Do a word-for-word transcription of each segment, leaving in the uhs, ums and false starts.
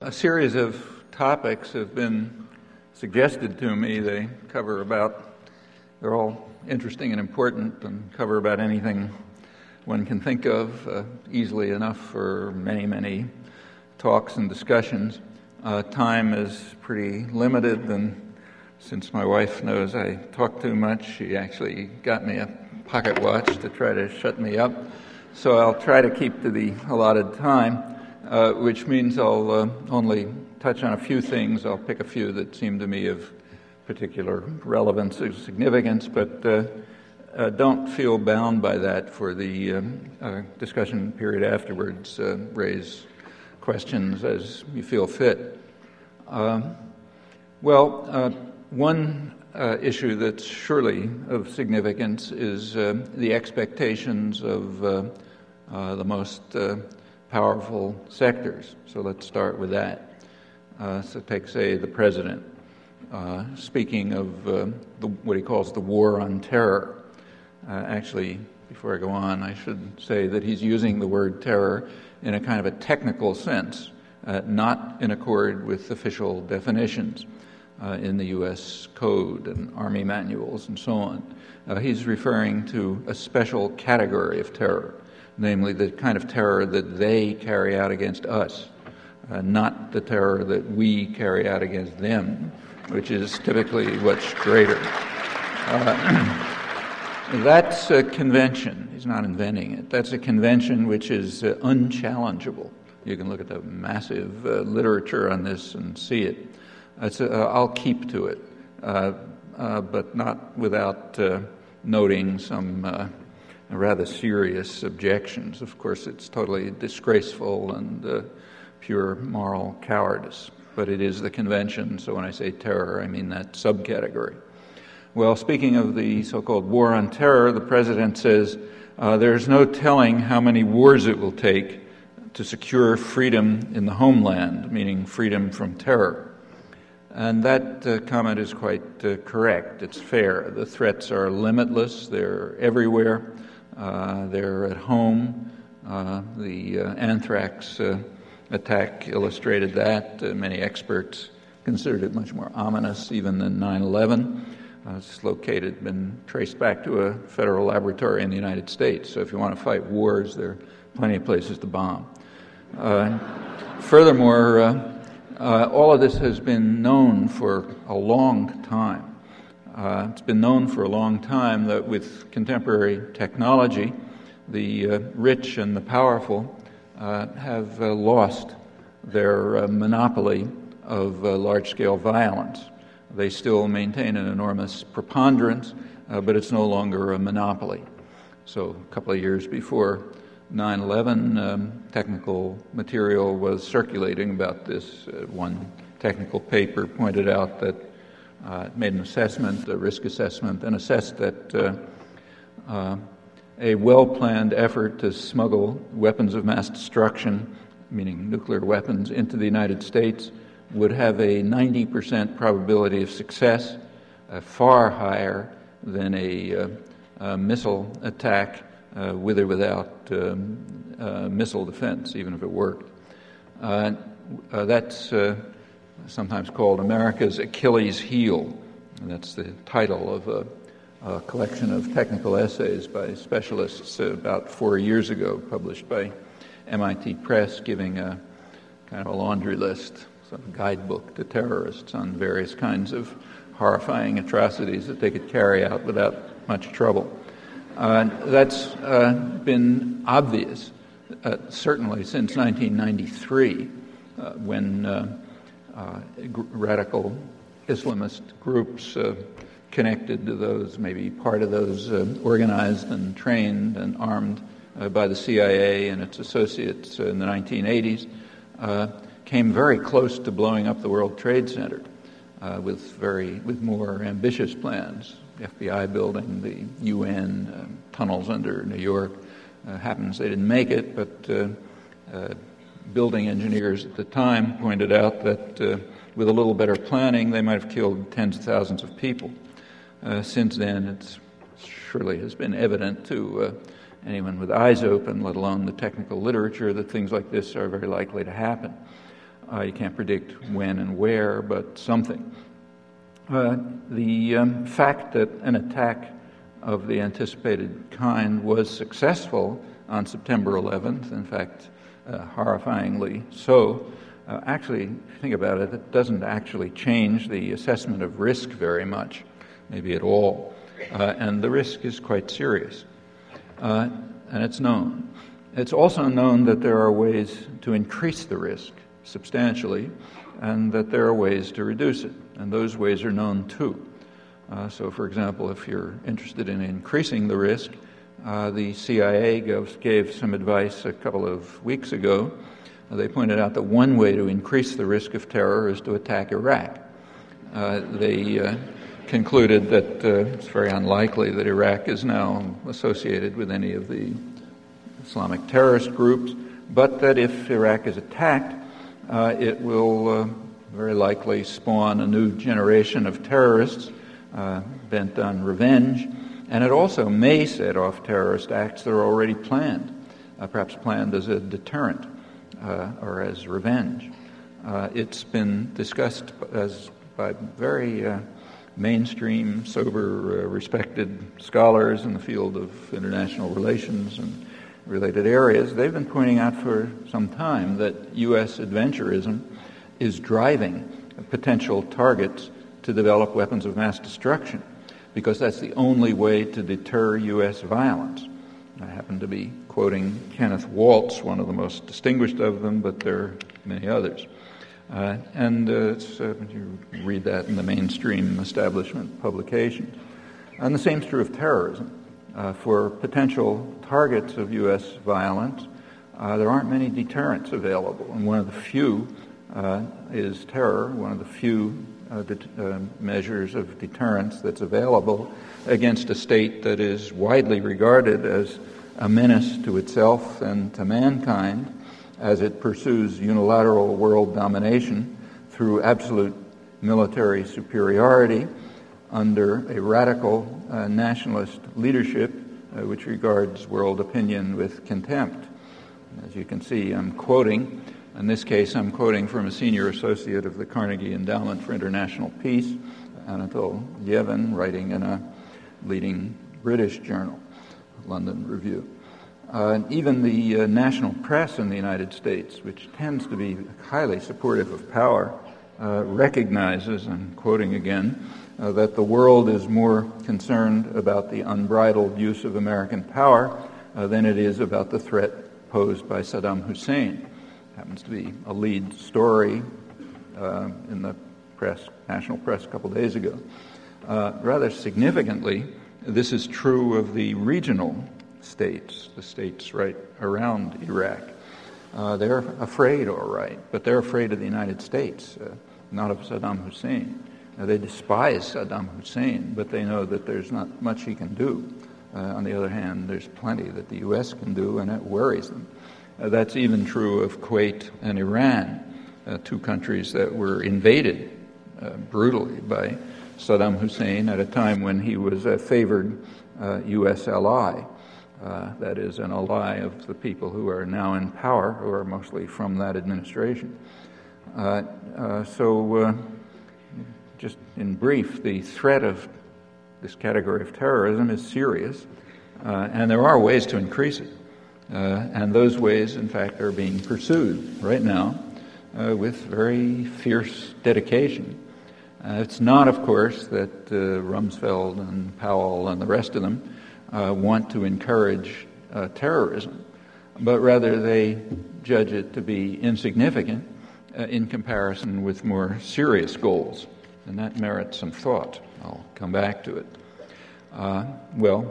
a series of topics have been suggested to me. They cover about, they're all interesting and important and cover about anything one can think of uh, easily enough for many, many talks and discussions. Uh, time is pretty limited, and since my wife knows I talk too much, she actually got me a pocket watch to try to shut me up. So I'll try to keep to the allotted time, uh, which means I'll uh, only touch on a few things. I'll pick a few that seem to me of particular relevance or significance, but uh, uh, don't feel bound by that for the um, uh, discussion period afterwards. Uh, raise questions as you feel fit. Um, well, uh, one uh, issue that's surely of significance is uh, the expectations of uh, uh, the most uh, powerful sectors. So let's start with that. Uh, so take, say, the president, uh, speaking of uh, the, what he calls the war on terror. Uh, actually, before I go on, I should say that he's using the word terror in a kind of a technical sense, uh, not in accord with official definitions uh, in the U S Code and Army manuals and so on. Uh, he's referring to a special category of terror, namely the kind of terror that they carry out against us, uh, not the terror that we carry out against them, which is typically much greater. Uh, That's a convention. He's not inventing it. That's a convention which is uh, unchallengeable. You can look at the massive uh, literature on this and see it. It's, uh, I'll keep to it, uh, uh, but not without uh, noting some uh, rather serious objections. Of course, it's totally disgraceful and uh, pure moral cowardice, but it is the convention, so when I say terror, I mean that subcategory. Well, speaking of the so-called war on terror, the president says uh, there's no telling how many wars it will take to secure freedom in the homeland, meaning freedom from terror. And that uh, comment is quite uh, correct. It's fair. The threats are limitless. They're everywhere. Uh, they're at home. Uh, the uh, anthrax uh, attack illustrated that. Uh, many experts considered it much more ominous even than nine eleven. Uh, it's located, been traced back to a federal laboratory in the United States. So if you want to fight wars, there are plenty of places to bomb. Uh, furthermore, uh, uh, all of this has been known for a long time. Uh, it's been known for a long time that with contemporary technology, the uh, rich and the powerful uh, have uh, lost their uh, monopoly of uh, large-scale violence. They still maintain an enormous preponderance, uh, but it's no longer a monopoly. So a couple of years before nine eleven, um, technical material was circulating about this. Uh, one technical paper pointed out that uh, it made an assessment, a risk assessment, and assessed that uh, uh, a well-planned effort to smuggle weapons of mass destruction, meaning nuclear weapons, into the United States would have a ninety percent probability of success, uh, far higher than a, uh, a missile attack uh, with or without um, uh, missile defense, even if it worked. Uh, uh, that's uh, sometimes called America's Achilles heel. And that's the title of a, a collection of technical essays by specialists uh, about four years ago, published by M I T Press, giving a kind of a laundry list, some guidebook to terrorists on various kinds of horrifying atrocities that they could carry out without much trouble. Uh, that's uh, been obvious, uh, certainly since nineteen ninety-three, uh, when uh, uh, g- radical Islamist groups uh, connected to those, maybe part of those uh, organized and trained and armed uh, by the C I A and its associates uh, in the nineteen eighties, uh, came very close to blowing up the World Trade Center uh, with very with more ambitious plans. The F B I building, the U N, uh, tunnels under New York. Uh, happens they didn't make it, but uh, uh, building engineers at the time pointed out that uh, with a little better planning, they might have killed tens of thousands of people. Uh, since then, it surely has been evident to uh, anyone with eyes open, let alone the technical literature, that things like this are very likely to happen. Uh, you can't predict when and where, but something. Uh, the um, fact that an attack of the anticipated kind was successful on September eleventh, in fact, uh, horrifyingly so, uh, actually, if you think about it, it doesn't actually change the assessment of risk very much, maybe at all. Uh, and the risk is quite serious. Uh, and it's known. It's also known that there are ways to increase the risk substantially, and that there are ways to reduce it, and those ways are known too. Uh, so, for example, if you're interested in increasing the risk, uh, the C I A gave, gave some advice a couple of weeks ago. Uh, they pointed out that one way to increase the risk of terror is to attack Iraq. Uh, they uh, concluded that uh, it's very unlikely that Iraq is now associated with any of the Islamic terrorist groups, but that if Iraq is attacked, uh, it will uh, very likely spawn a new generation of terrorists uh, bent on revenge, and it also may set off terrorist acts that are already planned, uh, perhaps planned as a deterrent uh, or as revenge. Uh, it's been discussed as by very uh, mainstream, sober, uh, respected scholars in the field of international relations and related areas. They've been pointing out for some time that U S adventurism is driving potential targets to develop weapons of mass destruction, because that's the only way to deter U S violence. I happen to be quoting Kenneth Waltz, one of the most distinguished of them, but there are many others. Uh, and uh, it's, uh, you read that in the mainstream establishment publications. And the same is true of terrorism. Uh, for potential targets of U S violence, uh, there aren't many deterrents available, and one of the few uh, is terror, one of the few uh, det- uh, measures of deterrence that's available against a state that is widely regarded as a menace to itself and to mankind as it pursues unilateral world domination through absolute military superiority under a radical uh, nationalist leadership uh, which regards world opinion with contempt. As you can see, I'm quoting, in this case I'm quoting from a senior associate of the Carnegie Endowment for International Peace, Anatol Yevin, writing in a leading British journal, London Review. Uh, even the uh, national press in the United States, which tends to be highly supportive of power, uh, recognizes, I'm quoting again, Uh, that the world is more concerned about the unbridled use of American power uh, than it is about the threat posed by Saddam Hussein. Happens to be a lead story uh, in the press, national press a couple days ago. Uh, rather significantly, this is true of the regional states, the states right around Iraq. Uh, they're afraid, all right, but they're afraid of the United States, uh, not of Saddam Hussein. Now, they despise Saddam Hussein, but they know that there's not much he can do. Uh, on the other hand, there's plenty that the U S can do, and it worries them. Uh, that's even true of Kuwait and Iran, uh, two countries that were invaded uh, brutally by Saddam Hussein at a time when he was a favored uh, U S ally. Uh, that is, an ally of the people who are now in power, who are mostly from that administration. Uh, uh, so... Uh, Just in brief, the threat of this category of terrorism is serious, uh, and there are ways to increase it. Uh, and those ways, in fact, are being pursued right now uh, with very fierce dedication. Uh, it's not, of course, that uh, Rumsfeld and Powell and the rest of them uh, want to encourage uh, terrorism, but rather they judge it to be insignificant uh, in comparison with more serious goals. And that merits some thought. I'll come back to it. Uh, well,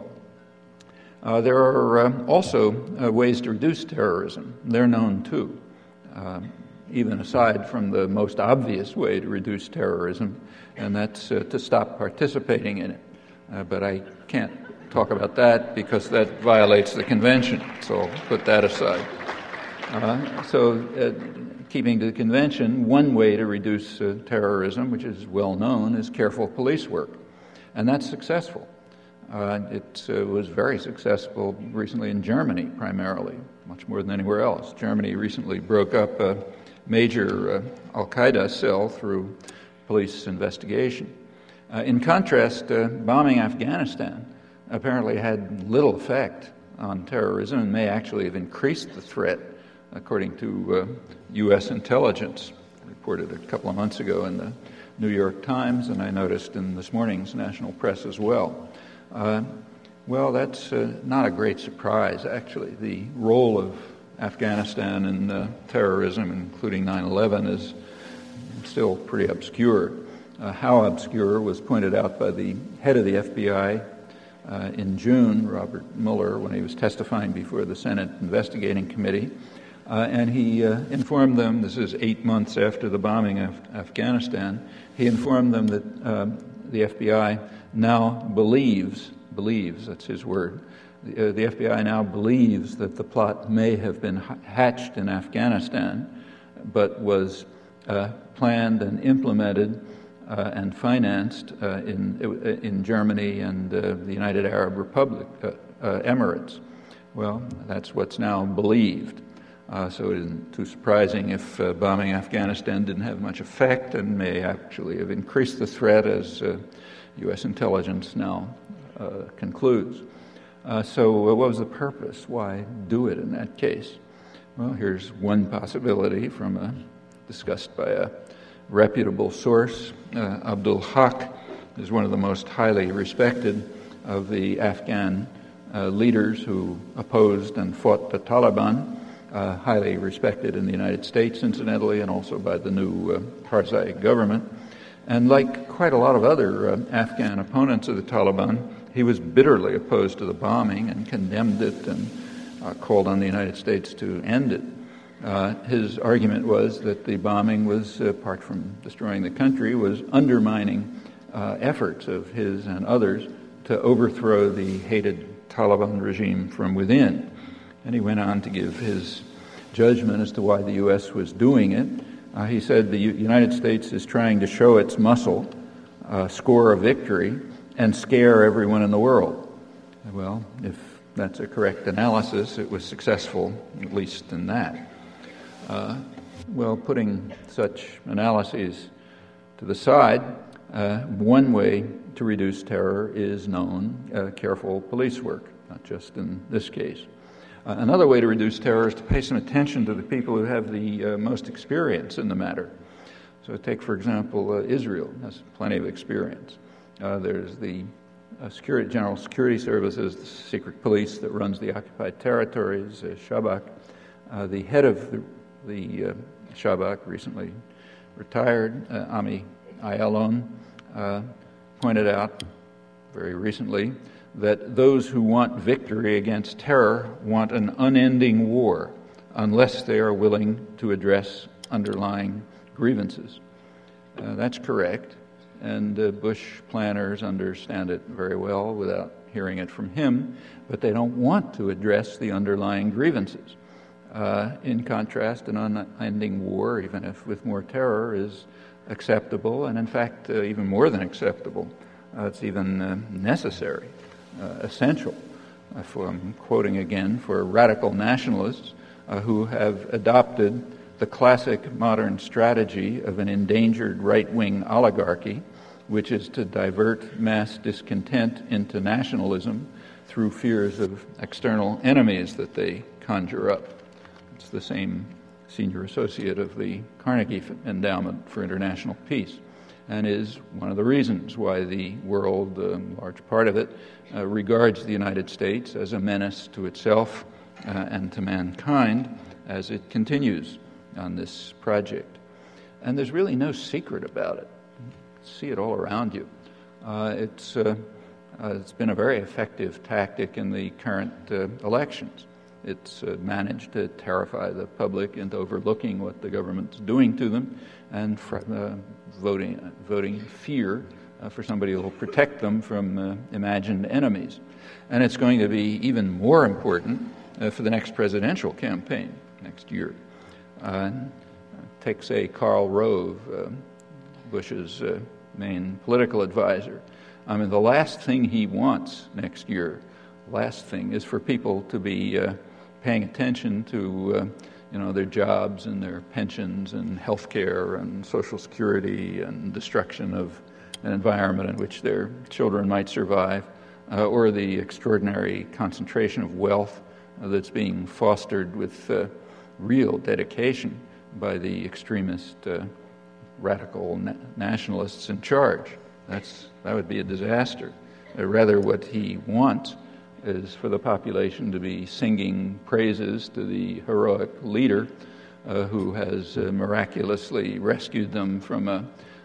uh, there are uh, also uh, ways to reduce terrorism. They're known too, uh, even aside from the most obvious way to reduce terrorism, and that's uh, to stop participating in it. Uh, but I can't talk about that because that violates the convention, so I'll put that aside. Uh, so, uh, keeping to the convention, one way to reduce uh, terrorism, which is well known, is careful police work. And that's successful. Uh, it uh, was very successful recently in Germany, primarily, much more than anywhere else. Germany recently broke up a major uh, Al-Qaeda cell through police investigation. Uh, in contrast, uh, bombing Afghanistan apparently had little effect on terrorism and may actually have increased the threat, according to uh, U S intelligence, reported a couple of months ago in the New York Times, and I noticed in this morning's national press as well. Uh, well, that's uh, not a great surprise, actually. The role of Afghanistan in uh, terrorism, including nine eleven, is still pretty obscure. Uh, how obscure was pointed out by the head of the F B I uh, in June, Robert Mueller, when he was testifying before the Senate Investigating Committee. Uh, and he uh, informed them, this is eight months after the bombing of Afghanistan, he informed them that uh, the F B I now believes, believes, that's his word, the, uh, the F B I now believes that the plot may have been hatched in Afghanistan, but was uh, planned and implemented uh, and financed uh, in, in Germany and uh, the United Arab Republic, uh, uh, Emirates. Well, that's what's now believed. Uh, so it isn't too surprising if uh, bombing Afghanistan didn't have much effect and may actually have increased the threat, as uh, U S intelligence now uh, concludes. Uh, so uh, what was the purpose? Why do it in that case? Well, here's one possibility from a, discussed by a reputable source. Uh, Abdul Haq is one of the most highly respected of the Afghan uh, leaders who opposed and fought the Taliban. Uh, highly respected in the United States, incidentally, and also by the new uh, Karzai government. And like quite a lot of other uh, Afghan opponents of the Taliban, he was bitterly opposed to the bombing and condemned it and uh, called on the United States to end it. Uh, his argument was that the bombing was, uh, apart from destroying the country, was undermining uh, efforts of his and others to overthrow the hated Taliban regime from within. And he went on to give his judgment as to why the U S was doing it. Uh, he said the U- United States is trying to show its muscle, uh, score a victory, and scare everyone in the world. Well, if that's a correct analysis, it was successful, at least in that. Uh, well, putting such analyses to the side, uh, one way to reduce terror is known, uh, careful police work, not just in this case. Uh, another way to reduce terror is to pay some attention to the people who have the uh, most experience in the matter. So take, for example, uh, Israel has plenty of experience. Uh, there's the uh, Security, General Security Services, the secret police that runs the occupied territories, uh, Shabak. Uh, the head of the, the uh, Shabak, recently retired, uh, Ami Ayalon, uh, pointed out very recently that those who want victory against terror want an unending war unless they are willing to address underlying grievances. Uh, that's correct, and uh, Bush planners understand it very well without hearing it from him, but they don't want to address the underlying grievances. Uh, in contrast, an unending war, even if with more terror, is acceptable, and in fact, uh, even more than acceptable. Uh, it's even uh, necessary. Uh, essential, uh, for, I'm quoting again, for radical nationalists uh, who have adopted the classic modern strategy of an endangered right-wing oligarchy, which is to divert mass discontent into nationalism through fears of external enemies that they conjure up. It's the same senior associate of the Carnegie Endowment for International Peace, and is one of the reasons why the world, a uh, large part of it, uh, regards the United States as a menace to itself uh, and to mankind as it continues on this project. And there's really no secret about it. See it all around you. Uh, it's, uh, uh, it's been a very effective tactic in the current uh, elections. It's uh, managed to terrify the public into overlooking what the government's doing to them and fr- uh, voting voting fear uh, for somebody who will protect them from uh, imagined enemies. And it's going to be even more important uh, for the next presidential campaign next year. Uh, take, say, Karl Rove, uh, Bush's uh, main political advisor. I mean, the last thing he wants next year, last thing, is for people to be uh, paying attention to uh, you know, their jobs and their pensions and health care and Social Security and destruction of an environment in which their children might survive, uh, or the extraordinary concentration of wealth uh, that's being fostered with uh, real dedication by the extremist uh, radical na- nationalists in charge. That's that would be a disaster. Uh, rather, what he wants is for the population to be singing praises to the heroic leader uh, who has uh, miraculously rescued them from a,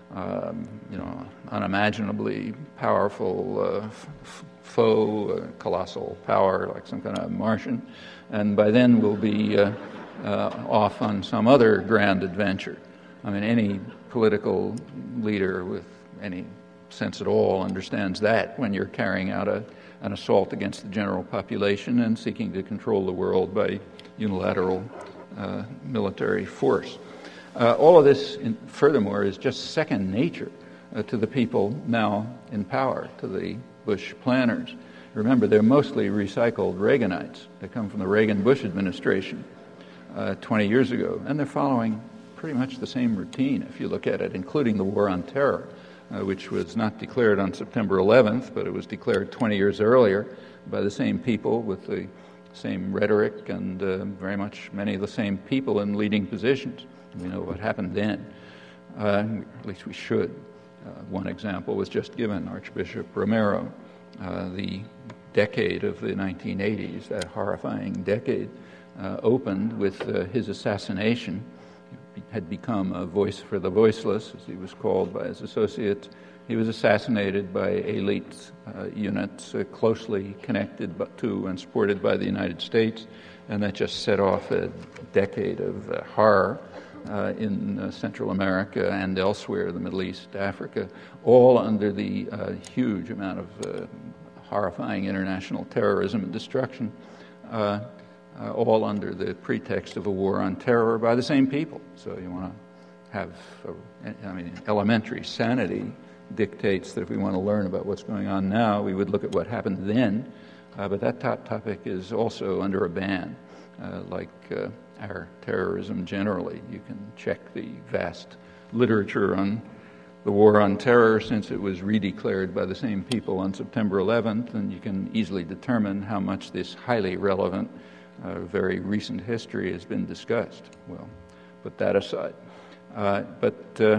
um, you know, unimaginably powerful uh, f- foe, uh, colossal power like some kind of Martian, and by then we'll be uh, uh, off on some other grand adventure. I mean, any political leader with any sense at all understands that when you're carrying out a, an assault against the general population and seeking to control the world by unilateral uh, military force. Uh, all of this, in, furthermore, is just second nature uh, to the people now in power, to the Bush planners. Remember, they're mostly recycled Reaganites. They come from the Reagan-Bush administration uh, twenty years ago, and they're following pretty much the same routine, if you look at it, including the war on terror, uh, which was not declared on September eleventh, but it was declared twenty years earlier by the same people with the same rhetoric and uh, very much many of the same people in leading positions. We know what happened then. Uh, at least we should. Uh, one example was just given, Archbishop Romero. Uh, the decade of the nineteen eighties, that horrifying decade, uh, opened with uh, his assassination. He had become a voice for the voiceless, as he was called by his associates. He was assassinated by elite uh, units uh, closely connected to and supported by the United States, and that just set off a decade of uh, horror uh, in uh, Central America and elsewhere, the Middle East, Africa, all under the uh, huge amount of uh, horrifying international terrorism and destruction, uh, uh, all under the pretext of a war on terror by the same people. So you want to have, a, I mean, elementary sanity dictates that if we want to learn about what's going on now, we would look at what happened then. Uh, but that top topic is also under a ban, uh, like uh, our terrorism generally. You can check the vast literature on the war on terror since it was redeclared by the same people on September eleventh, and you can easily determine how much this highly relevant, uh, very recent history has been discussed. Well, put that aside. Uh, but uh,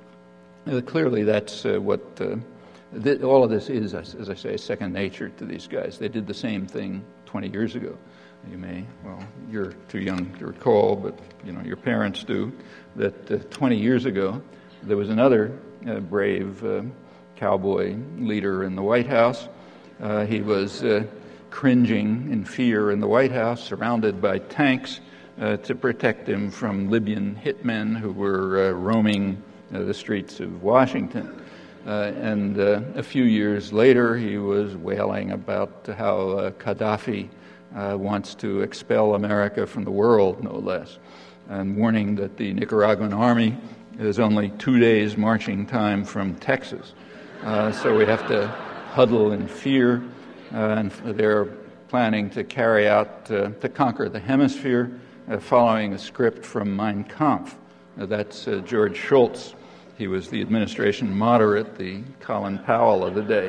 clearly that's uh, what uh, th- all of this is, as, as I say, second nature to these guys. They did the same thing twenty years ago. You may, well, you're too young to recall, but you know your parents do, that uh, twenty years ago there was another uh, brave uh, cowboy leader in the White House. Uh, he was uh, cringing in fear in the White House, surrounded by tanks uh, to protect him from Libyan hitmen who were uh, roaming uh, the streets of Washington. Uh, and uh, a few years later, he was wailing about how uh, Gaddafi uh, wants to expel America from the world, no less, and warning that the Nicaraguan army is only two days marching time from Texas. Uh, so we have to huddle in fear, uh, and they're planning to carry out, uh, to conquer the hemisphere, uh, following a script from Mein Kampf. Uh, that's uh, George Shultz. He was the administration moderate, the Colin Powell of the day.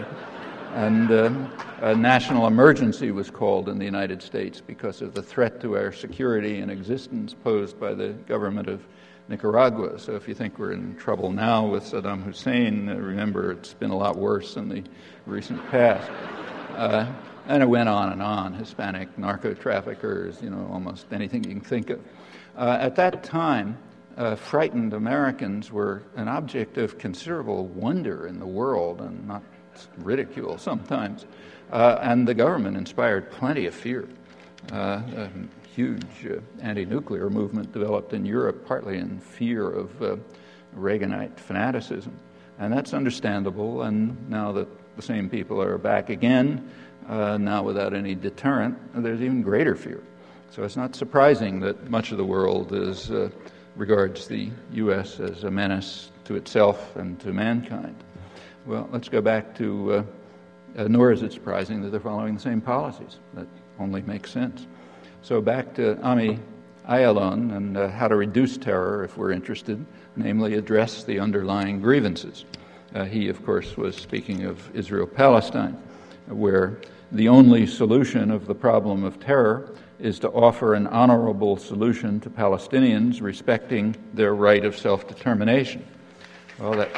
And uh, a national emergency was called in the United States because of the threat to our security and existence posed by the government of Nicaragua. So if you think we're in trouble now with Saddam Hussein, uh, remember it's been a lot worse in the recent past. Uh, and it went on and on. Hispanic narco-traffickers, you know, almost anything you can think of. Uh, at that time, uh, frightened Americans were an object of considerable wonder in the world and not ridicule sometimes. Uh, and the government inspired plenty of fear. Uh, a huge uh, anti-nuclear movement developed in Europe, partly in fear of uh, Reaganite fanaticism. And that's understandable, and now that the same people are back again, uh, now without any deterrent, there's even greater fear. So it's not surprising that much of the world is, uh, regards the U S as a menace to itself and to mankind. Well, let's go back to, uh, uh, nor is it surprising that they're following the same policies. That only makes sense. So back to Ami Ayalon and uh, how to reduce terror, if we're interested, namely address the underlying grievances. Uh, he, of course, was speaking of Israel-Palestine, where the only solution of the problem of terror is to offer an honorable solution to Palestinians respecting their right of self-determination. Well, that...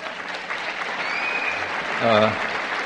Uh,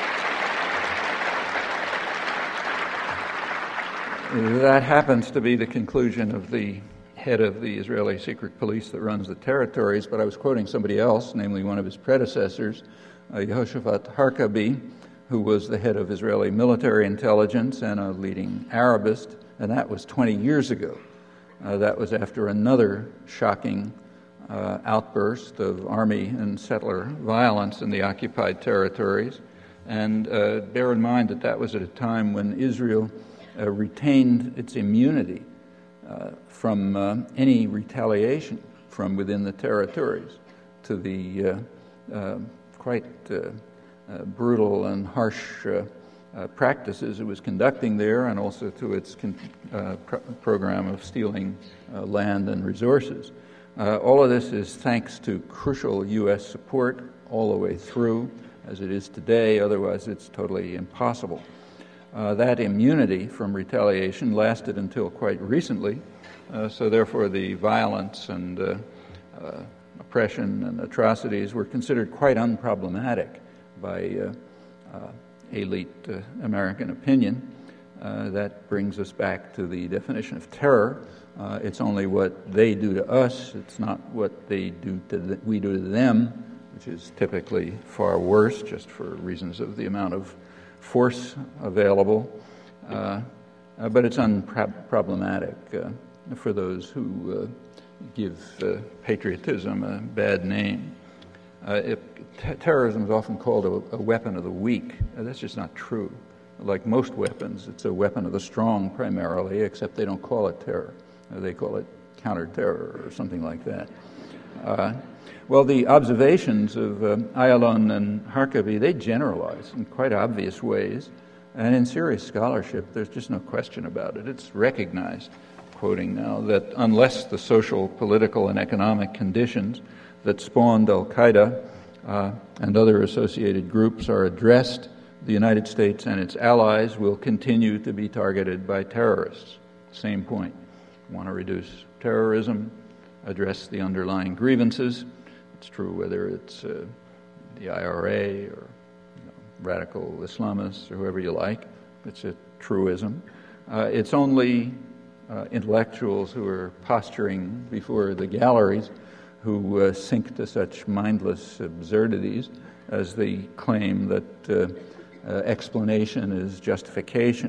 That happens to be the conclusion of the head of the Israeli secret police that runs the territories, but I was quoting somebody else, namely one of his predecessors, uh, Yehoshaphat Harkabi, who was the head of Israeli military intelligence and a leading Arabist, and that was twenty years ago. Uh, that was after another shocking uh, outburst of army and settler violence in the occupied territories. And uh, bear in mind that that was at a time when Israel Uh, retained its immunity uh, from uh, any retaliation from within the territories to the uh, uh, quite uh, uh, brutal and harsh uh, uh, practices it was conducting there, and also to its con- uh, pr- program of stealing uh, land and resources. Uh, all of this is thanks to crucial U S support all the way through, as it is today. Otherwise, it's totally impossible. Uh, that immunity from retaliation lasted until quite recently, uh, so therefore the violence and uh, uh, oppression and atrocities were considered quite unproblematic by uh, uh, elite uh, American opinion. Uh, that brings us back to the definition of terror. Uh, it's only what they do to us, it's not what they do to th- we do to them, which is typically far worse, just for reasons of the amount of force available, uh, uh, but it's unproblematic uh, for those who uh, give uh, patriotism a bad name. Uh, it, t- terrorism is often called a, a weapon of the weak. Uh, that's just not true. Like most weapons, it's a weapon of the strong primarily, except they don't call it terror. Uh, they call it counterterror or something like that. Uh, Well, the observations of uh, Ayalon and Harkabi, they generalize in quite obvious ways. And in serious scholarship, there's just no question about it. It's recognized, quoting now, that unless the social, political, and economic conditions that spawned al-Qaeda uh, and other associated groups are addressed, the United States and its allies will continue to be targeted by terrorists. Same point. Want to reduce terrorism, address the underlying grievances. It's true whether it's uh, the I R A or you know, radical Islamists or whoever you like. It's a truism. Uh, it's only uh, intellectuals who are posturing before the galleries who uh, sink to such mindless absurdities as the claim that uh, uh, explanation is justification,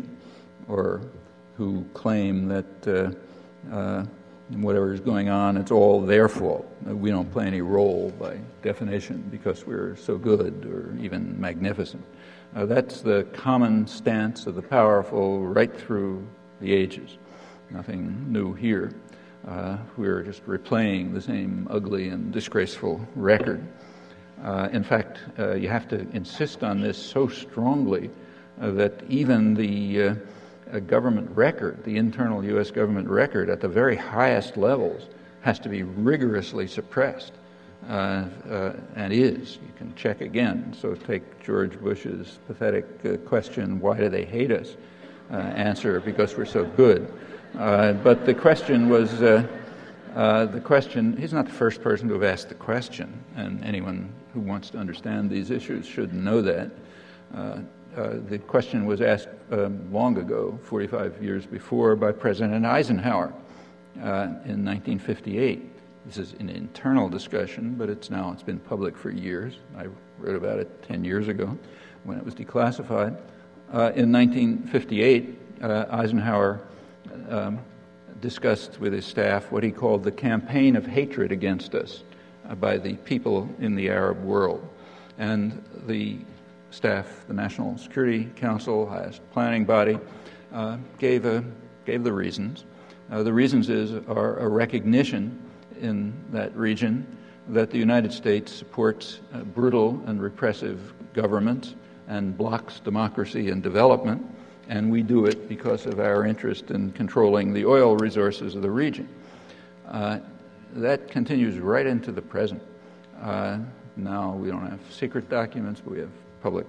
or who claim that uh, uh, whatever is going on, it's all their fault. We don't play any role by definition because we're so good or even magnificent. Uh, that's the common stance of the powerful right through the ages. Nothing new here. Uh, we're just replaying the same ugly and disgraceful record. Uh, in fact, uh, you have to insist on this so strongly uh, that even the uh, a government record, the internal U S government record at the very highest levels has to be rigorously suppressed, uh, uh, and is. You can check again. So take George Bush's pathetic uh, question, why do they hate us? Uh, answer, because we're so good. Uh, but the question was, uh, uh, the question, he's not the first person to have asked the question, and anyone who wants to understand these issues should know that. Uh, Uh, the question was asked um, long ago, forty-five years before, by President Eisenhower uh, in nineteen fifty-eight. This is an internal discussion, but it's now it's been public for years. I wrote about it ten years ago when it was declassified. Uh, in nineteen fifty-eight, uh, Eisenhower um, discussed with his staff what he called the campaign of hatred against us uh, by the people in the Arab world. And the staff, the National Security Council, highest planning body, uh, gave a, gave the reasons. Uh, the reasons is are a recognition in that region that the United States supports uh, brutal and repressive governments and blocks democracy and development, and we do it because of our interest in controlling the oil resources of the region. Uh, that continues right into the present. Uh, now we don't have secret documents, but we have public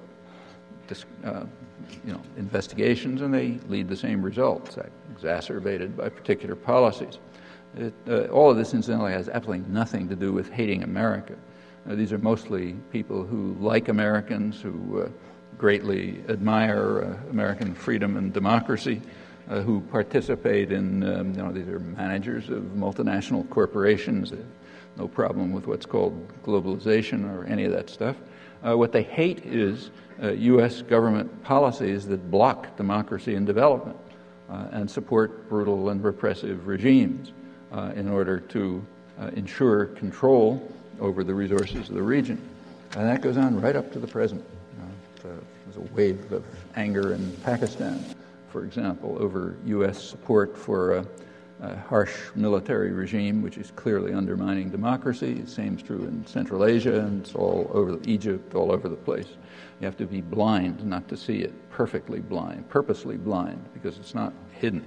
uh, you know, investigations, and they lead the same results, exacerbated by particular policies. It, uh, all of this, incidentally, has absolutely nothing to do with hating America. Uh, these are mostly people who like Americans, who uh, greatly admire uh, American freedom and democracy, uh, who participate in, um, you know, these are managers of multinational corporations. They have no problem with what's called globalization or any of that stuff. Uh, what they hate is uh, U S government policies that block democracy and development uh, and support brutal and repressive regimes uh, in order to uh, ensure control over the resources of the region. And that goes on right up to the present. Uh, there's a wave of anger in Pakistan, for example, over U S support for a, a harsh military regime which is clearly undermining democracy. The same is true in Central Asia, and it's all over Egypt, all over the place. You have to be blind not to see it, perfectly blind, purposely blind, because it's not hidden.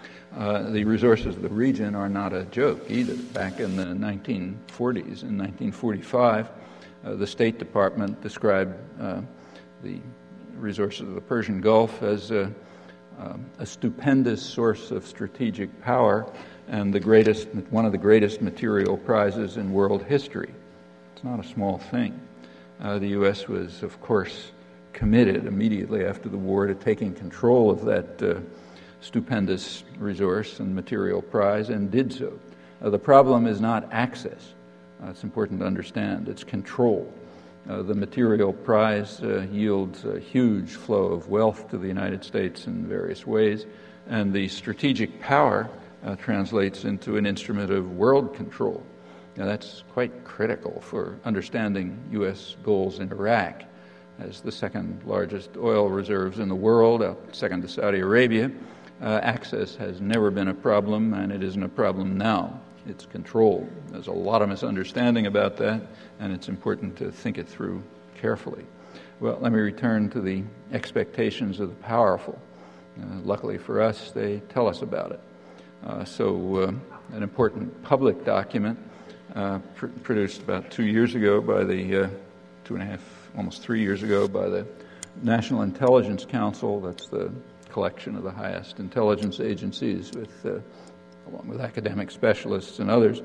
Uh, the resources of the region are not a joke either. Back in the nineteen forties, in nineteen forty-five, uh, the State Department described uh, the resources of the Persian Gulf as a, um, a stupendous source of strategic power and the greatest, one of the greatest material prizes in world history. It's not a small thing. Uh, the U S was, of course, committed immediately after the war to taking control of that uh, stupendous resource and material prize, and did so. Uh, the problem is not access. Uh, it's important to understand. It's control. Uh, the material prize uh, yields a huge flow of wealth to the United States in various ways, and the strategic power uh, translates into an instrument of world control. Now, that's quite critical for understanding U S goals in Iraq. As the second largest oil reserves in the world, uh, second to Saudi Arabia, uh, access has never been a problem, and it isn't a problem now. It's control. There's a lot of misunderstanding about that, and it's important to think it through carefully. Well, let me return to the expectations of the powerful. Uh, luckily for us, they tell us about it. Uh, so uh, an important public document uh, pr- produced about two years ago by the, uh, two and a half, almost three years ago by the National Intelligence Council. That's the collection of the highest intelligence agencies with uh, along with academic specialists and others.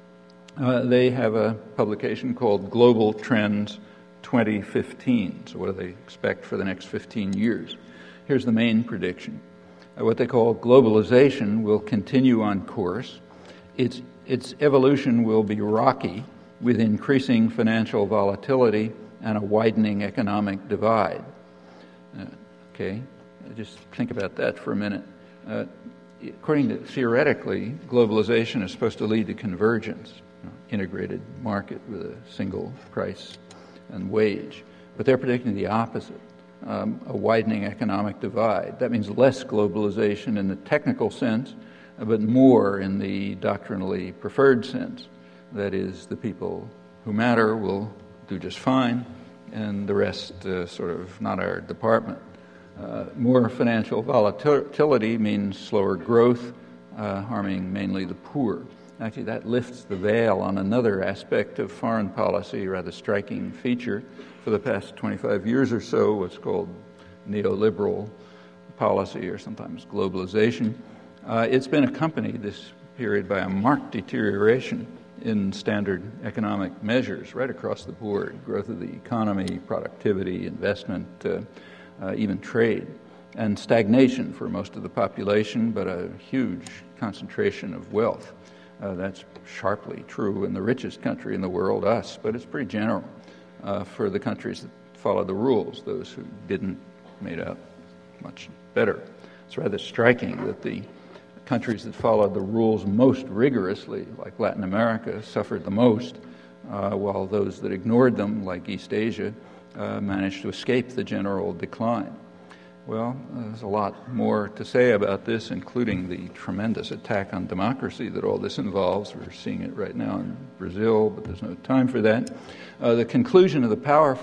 Uh, they have a publication called Global Trends twenty fifteen. So what do they expect for the next fifteen years? Here's the main prediction. Uh, what they call globalization will continue on course. Its, its evolution will be rocky, with increasing financial volatility and a widening economic divide. Uh, okay, just think about that for a minute. Uh, According to, theoretically, globalization is supposed to lead to convergence, you know, integrated market with a single price and wage. But they're predicting the opposite, um, a widening economic divide. That means less globalization in the technical sense, but more in the doctrinally preferred sense. That is, the people who matter will do just fine, and the rest uh, sort of not our department. Uh, more financial volatility means slower growth, uh, harming mainly the poor. Actually, that lifts the veil on another aspect of foreign policy, a rather striking feature for the past twenty-five years or so, what's called neoliberal policy, or sometimes globalization. Uh, it's been accompanied this period by a marked deterioration in standard economic measures right across the board: growth of the economy, productivity, investment, uh, Uh, even trade, and stagnation for most of the population, but a huge concentration of wealth. Uh, that's sharply true in the richest country in the world, us, but it's pretty general uh, for the countries that follow the rules. Those who didn't made out much better. It's rather striking that the countries that followed the rules most rigorously, like Latin America, suffered the most, uh, while those that ignored them, like East Asia, Uh, managed to escape the general decline. Well, uh, there's a lot more to say about this, including the tremendous attack on democracy that all this involves. We're seeing it right now in Brazil, but there's no time for that. Uh, the conclusion of the powerful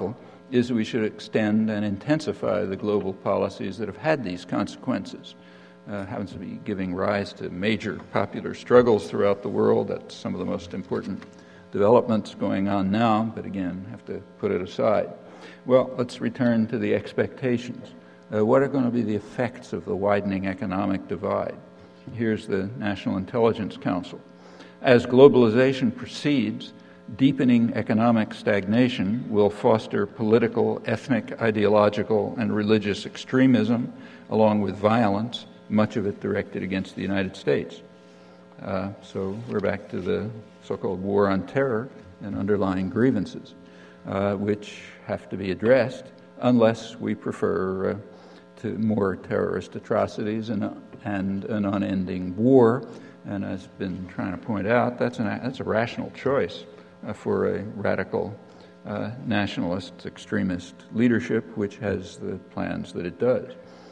is that we should extend and intensify the global policies that have had these consequences. Uh, happens to be giving rise to major popular struggles throughout the world. That's some of the most important developments going on now, but again, have to put it aside. Well, let's return to the expectations. Uh, what are going to be the effects of the widening economic divide? Here's the National Intelligence Council. As globalization proceeds, deepening economic stagnation will foster political, ethnic, ideological, and religious extremism, along with violence, much of it directed against the United States. Uh, so we're back to the so-called war on terror and underlying grievances, uh, which have to be addressed unless we prefer uh, to more terrorist atrocities and, and an unending war. And as I've been trying to point out, that's, an, that's a rational choice uh, for a radical uh, nationalist extremist leadership, which has the plans that it does.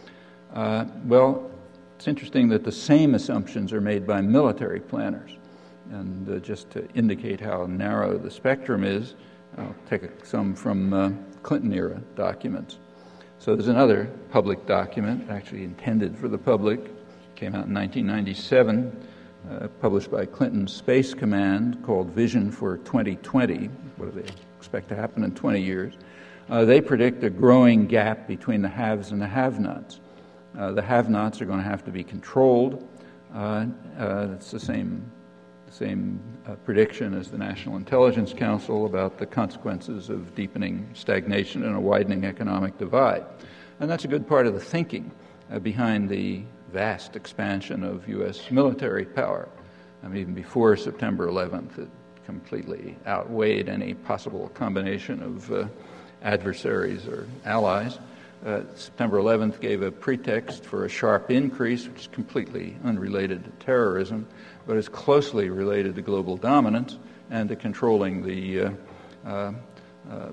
Uh, well, it's interesting that the same assumptions are made by military planners. And uh, just to indicate how narrow the spectrum is, I'll take a, some from uh, Clinton-era documents. So there's another public document, actually intended for the public, came out in nineteen ninety-seven, uh, published by Clinton's Space Command, called Vision for twenty twenty. What do they expect to happen in twenty years? Uh, they predict a growing gap between the haves and the have-nots. Uh, the have-nots are going to have to be controlled. Uh, uh, it's the same, same uh, prediction as the National Intelligence Council about the consequences of deepening stagnation and a widening economic divide. And that's a good part of the thinking uh, behind the vast expansion of U S military power. I mean, even before September eleventh, it completely outweighed any possible combination of uh, adversaries or allies. Uh, September eleventh gave a pretext for a sharp increase, which is completely unrelated to terrorism, but is closely related to global dominance and to controlling the uh, uh, uh,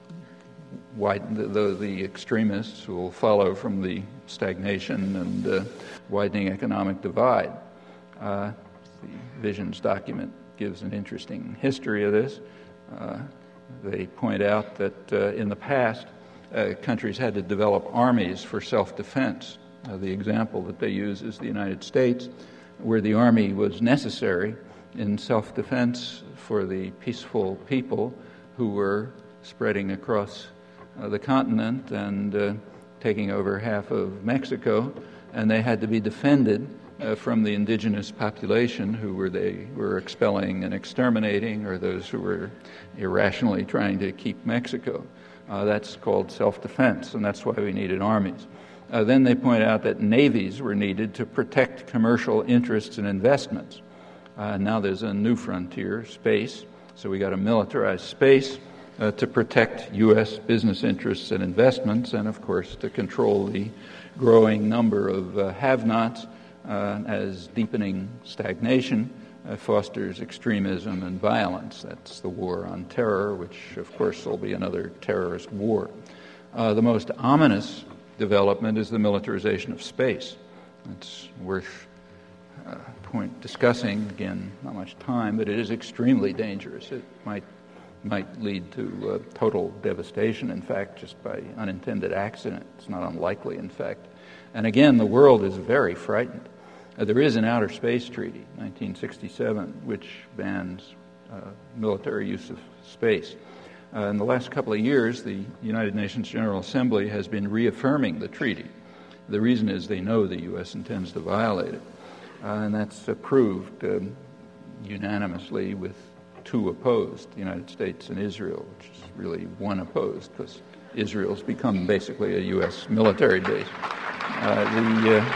wide, the, the, the extremists who will follow from the stagnation and uh, widening economic divide. Uh, the Visions document gives an interesting history of this. Uh, they point out that uh, in the past, Uh, countries had to develop armies for self-defense. Uh, the example that they use is the United States, where the army was necessary in self-defense for the peaceful people who were spreading across uh, the continent and uh, taking over half of Mexico, and they had to be defended uh, from the indigenous population who were they were expelling and exterminating, or those who were irrationally trying to keep Mexico. Uh, that's called self-defense, and that's why we needed armies. Uh, then they point out that navies were needed to protect commercial interests and investments. Uh, now there's a new frontier, space, so we got to militarize space uh, to protect U S business interests and investments, and of course to control the growing number of uh, have-nots uh, as deepening stagnation Uh, fosters extremism and violence. That's the war on terror, which, of course, will be another terrorist war. Uh, the most ominous development is the militarization of space. It's worth uh, point discussing. Again, not much time, but it is extremely dangerous. It might might lead to uh, total devastation, in fact, just by unintended accident. It's not unlikely, in fact. And again, the world is very frightened. Uh, there is an Outer Space Treaty, nineteen sixty-seven, which bans uh, military use of space. Uh, in the last couple of years, the United Nations General Assembly has been reaffirming the treaty. The reason is they know the U S intends to violate it. Uh, and that's approved um, unanimously with two opposed, the United States and Israel, which is really one opposed because Israel's become basically a U S military base. Uh, the... Uh,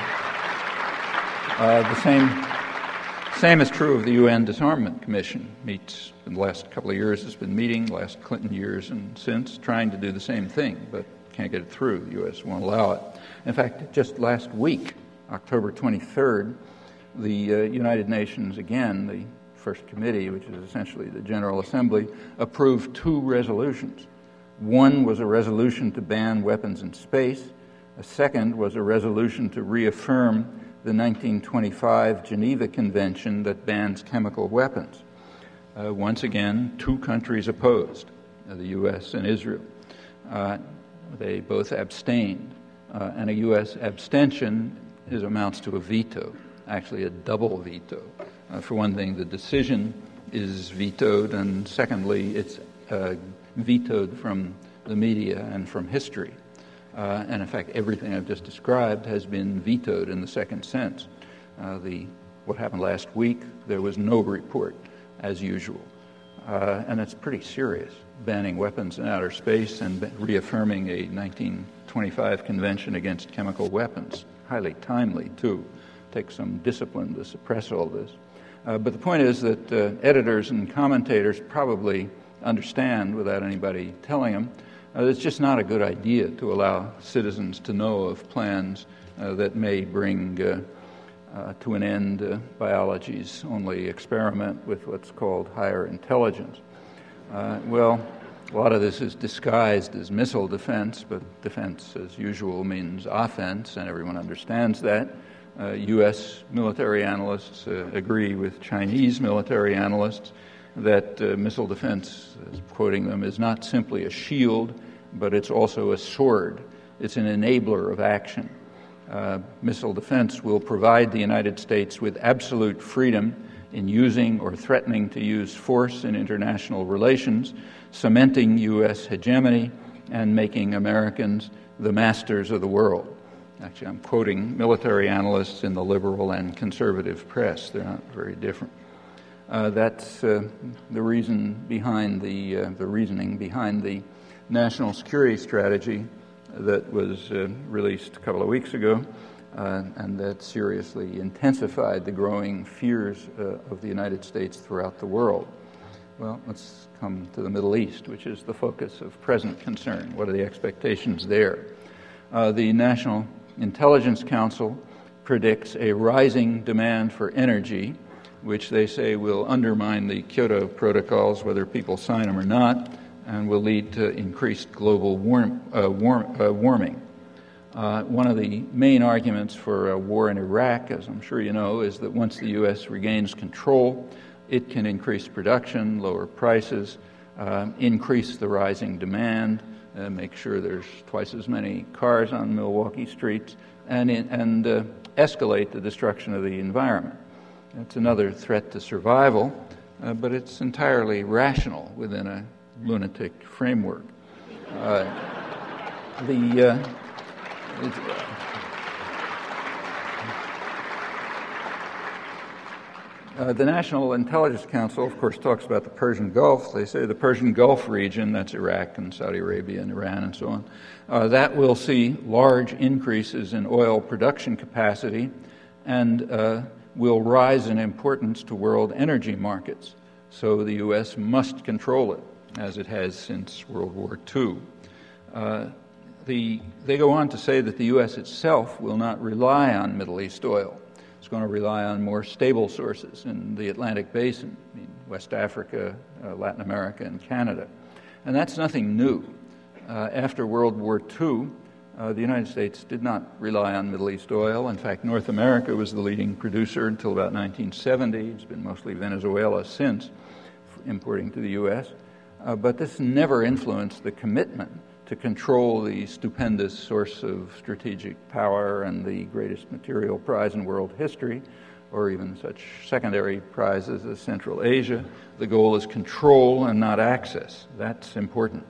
Uh, the same same is true of the U N Disarmament Commission. Meets in the last couple of years, it's been meeting, last Clinton years and since, trying to do the same thing, but can't get it through. The U S won't allow it. In fact, just last week, October twenty-third, the uh, United Nations, again, the first committee, which is essentially the General Assembly, approved two resolutions. One was a resolution to ban weapons in space. A second was a resolution to reaffirm the nineteen twenty-five Geneva Convention that bans chemical weapons. Uh, once again, two countries opposed, uh, the U S and Israel. Uh, they both abstained, uh, and a U S abstention is amounts to a veto, actually a double veto. Uh, for one thing, the decision is vetoed, and secondly, it's uh, vetoed from the media and from history. Uh, and in fact, everything I've just described has been vetoed in the second sense. Uh, the what happened last week, there was no report, as usual. Uh, and it's pretty serious, banning weapons in outer space and reaffirming a nineteen twenty-five Convention against Chemical Weapons. Highly timely, too. Takes some discipline to suppress all this. Uh, but the point is that uh, editors and commentators probably understand, without anybody telling them, uh, it's just not a good idea to allow citizens to know of plans uh, that may bring uh, uh, to an end uh, biology's only experiment with what's called higher intelligence. Uh, well, a lot of this is disguised as missile defense, but defense, as usual, means offense, and everyone understands that. Uh, U S military analysts uh, agree with Chinese military analysts that uh, missile defense, as quoting them, is not simply a shield, but it's also a sword. It's an enabler of action. Uh, missile defense will provide the United States with absolute freedom in using or threatening to use force in international relations, cementing U S hegemony, and making Americans the masters of the world. Actually, I'm quoting military analysts in the liberal and conservative press. They're not very different. Uh, that's uh, the reason behind the uh, the reasoning behind the national security strategy that was uh, released a couple of weeks ago, uh, and that seriously intensified the growing fears uh, of the United States throughout the world. Well, let's come to the Middle East, which is the focus of present concern. What are the expectations there? Uh, the National Intelligence Council predicts a rising demand for energy, which they say will undermine the Kyoto protocols, whether people sign them or not, and will lead to increased global warm, uh, warm, uh, warming. Uh, one of the main arguments for a war in Iraq, as I'm sure you know, is that once the U S regains control, it can increase production, lower prices, uh, increase the rising demand, uh, make sure there's twice as many cars on Milwaukee streets, and, in, and uh, escalate the destruction of the environment. It's another threat to survival, uh, but it's entirely rational within a lunatic framework. Uh, the uh, it's, Uh, the National Intelligence Council, of course, talks about the Persian Gulf. They say the Persian Gulf region, that's Iraq and Saudi Arabia and Iran and so on, uh, that will see large increases in oil production capacity and uh, will rise in importance to world energy markets. So the U S must control it, as it has since World War Two. Uh, the, they go on to say that the U S itself will not rely on Middle East oil. It's going to rely on more stable sources in the Atlantic Basin, I mean, West Africa, uh, Latin America, and Canada. And that's nothing new. Uh, after World War Two, uh, the United States did not rely on Middle East oil. In fact, North America was the leading producer until about nineteen seventy. It's been mostly Venezuela since, importing to the U S. Uh, but this never influenced the commitment to control the stupendous source of strategic power and the greatest material prize in world history, or even such secondary prizes as Central Asia. The goal is control and not access. That's important.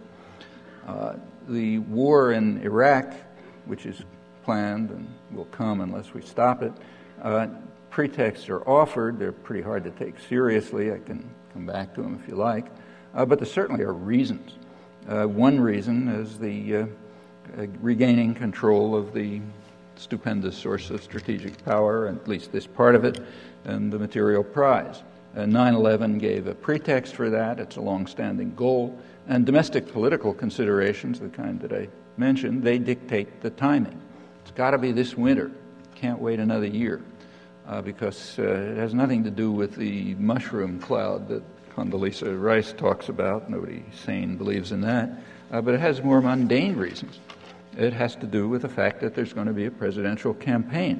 Uh, the war in Iraq, which is planned and will come unless we stop it, uh, pretexts are offered. They're pretty hard to take seriously. I can come back to them if you like. Uh, but there certainly are reasons. Uh, one reason is the uh, uh, regaining control of the stupendous source of strategic power, at least this part of it, and the material prize. Uh, nine eleven gave a pretext for that. It's a long-standing goal. And domestic political considerations, the kind that I mentioned, they dictate the timing. It's got to be this winter. Can't wait another year, uh, because uh, it has nothing to do with the mushroom cloud that Condoleezza Rice talks about. Nobody sane believes in that. Uh, but it has more mundane reasons. It has to do with the fact that there's going to be a presidential campaign.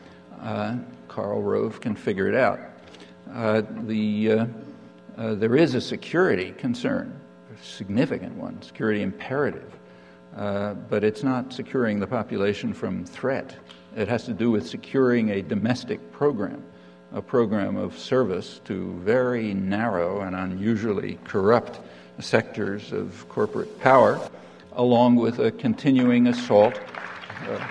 Uh, Karl Rove can figure it out. Uh, the, uh, uh, there is a security concern, a significant one, security imperative. uh, but it's not securing the population from threat. It has to do with securing a domestic program, a program of service to very narrow and unusually corrupt sectors of corporate power, along with a continuing assault, uh,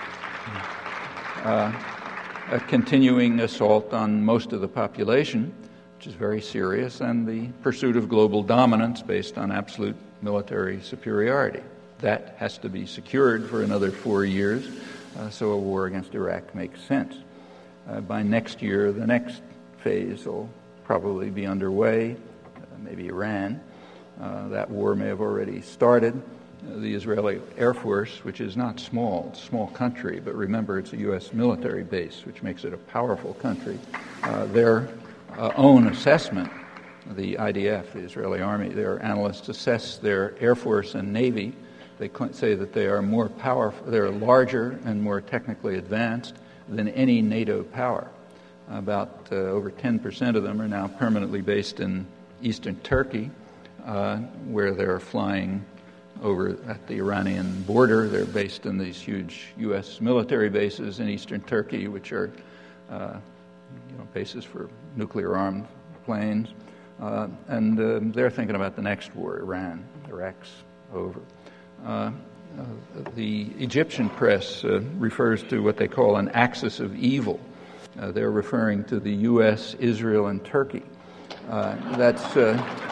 uh, a continuing assault on most of the population, which is very serious, and the pursuit of global dominance based on absolute military superiority. That has to be secured for another four years, uh, so a war against Iraq makes sense. Uh, by next year, the next phase will probably be underway, uh, maybe Iran. Uh, that war may have already started. Uh, the Israeli Air Force, which is not small, it's a small country, but remember it's a U S military base, which makes it a powerful country. Uh, their uh, own assessment, the I D F, the Israeli Army, their analysts assess their Air Force and Navy. They say that they are more powerful, they're larger and more technically advanced than any NATO power. About uh, over ten percent of them are now permanently based in eastern Turkey, uh, where they're flying over at the Iranian border. They're based in these huge U S military bases in eastern Turkey, which are uh, you know, bases for nuclear-armed planes. Uh, and uh, they're thinking about the next war, Iran. Iraq's over. Uh, uh, the Egyptian press uh, refers to what they call an axis of evil. Uh, they're referring to the U S, Israel, and Turkey. Uh, that's uh,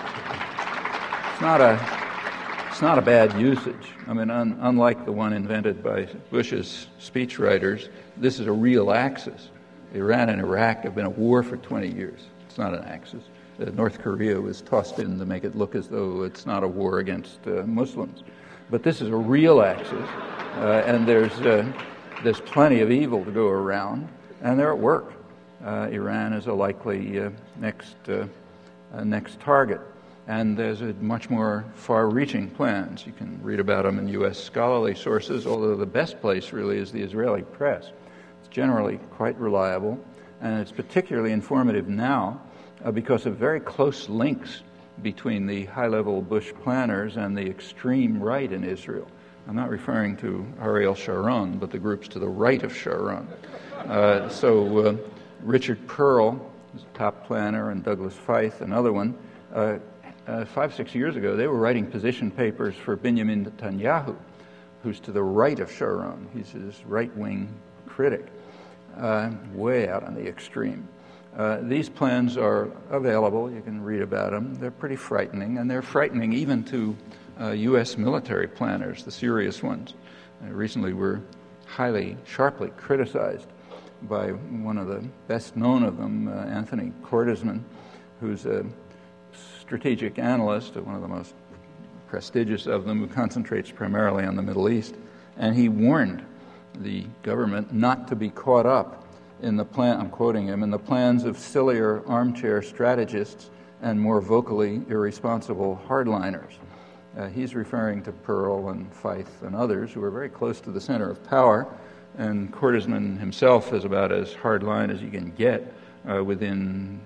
it's not a it's not a bad usage. I mean, un, unlike the one invented by Bush's speechwriters, this is a real axis. Iran and Iraq have been at war for twenty years. It's not an axis. Uh, North Korea was tossed in to make it look as though it's not a war against uh, Muslims. But this is a real axis, uh, and there's uh, there's plenty of evil to go around, and they're at work. Uh, Iran is a likely uh, next uh, uh, next target, and there's a much more far-reaching plans. You can read about them in U S scholarly sources, although the best place really is the Israeli press. It's generally quite reliable, and it's particularly informative now uh, because of very close links between the high-level Bush planners and the extreme right in Israel. I'm not referring to Ariel Sharon, but the groups to the right of Sharon. Uh, so uh, Richard Pearl, who's a top planner, and Douglas Feith, another one, uh, uh, five, six years ago, they were writing position papers for Benjamin Netanyahu, who's to the right of Sharon. He's his right-wing critic, uh, way out on the extreme. Uh, these plans are available. You can read about them. They're pretty frightening, and they're frightening even to uh, U S military planners, the serious ones. Uh, recently were highly, sharply criticized by one of the best known of them, uh, Anthony Cordesman, who's a strategic analyst, one of the most prestigious of them, who concentrates primarily on the Middle East. And he warned the government not to be caught up in the plan, I'm quoting him, in the plans of sillier armchair strategists and more vocally irresponsible hardliners. Uh, he's referring to Pearl and Feith and others who are very close to the center of power, and Cordesman himself is about as hardline as you can get uh, within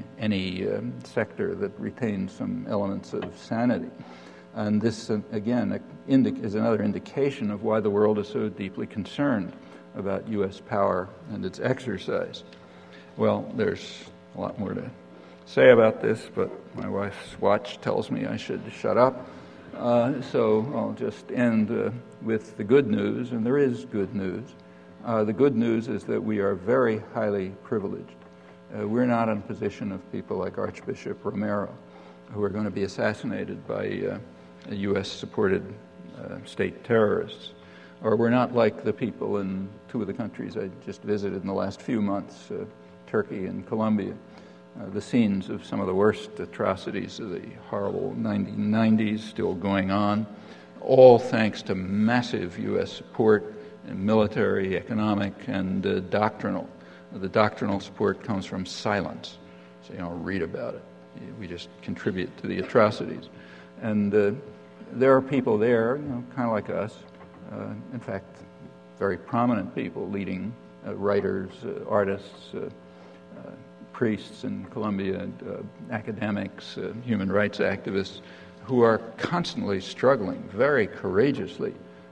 any uh, sector that retains some elements of sanity. And this, uh, again, indi- is another indication of why the world is so deeply concerned about U S power and its exercise. Well, there's a lot more to say about this, but my wife's watch tells me I should shut up. Uh, so I'll just end uh, with the good news, and there is good news. Uh, the good news is that we are very highly privileged. Uh, we're not in a position of people like Archbishop Romero, who are going to be assassinated by uh, U S-supported uh, state terrorists. Or we're not like the people in two of the countries I just visited in the last few months, uh, Turkey and Colombia, uh, the scenes of some of the worst atrocities of the horrible nineteen nineties still going on, all thanks to massive U S support in military, economic, and uh, doctrinal. The doctrinal support comes from silence, so you don't read about it. We just contribute to the atrocities. And uh, there are people there, you know, kind of like us, Uh, in fact, very prominent people, leading uh, writers, uh, artists, uh, uh, priests in Colombia, uh, academics, uh, human rights activists, who are constantly struggling very courageously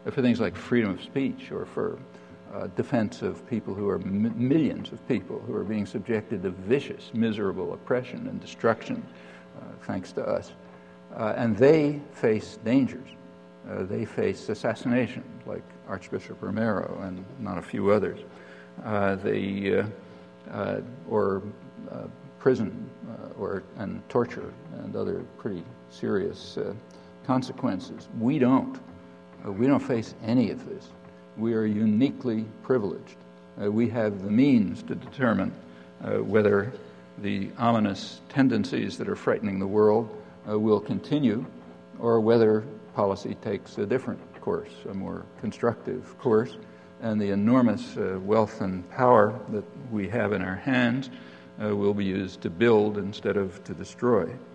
for things like freedom of speech or for uh, defense of people who are m- millions of people who are being subjected to vicious, miserable oppression and destruction, uh, thanks to us. Uh, and they face dangers. Uh, they face assassination, like Archbishop Romero and not a few others. Uh, they, uh, uh, or uh, prison uh, or and torture and other pretty serious uh, consequences. We don't. Uh, we don't face any of this. We are uniquely privileged. Uh, we have the means to determine uh, whether the ominous tendencies that are frightening the world uh, will continue, or whether policy takes a different course, a more constructive course, and the enormous uh, wealth and power that we have in our hands uh, will be used to build instead of to destroy.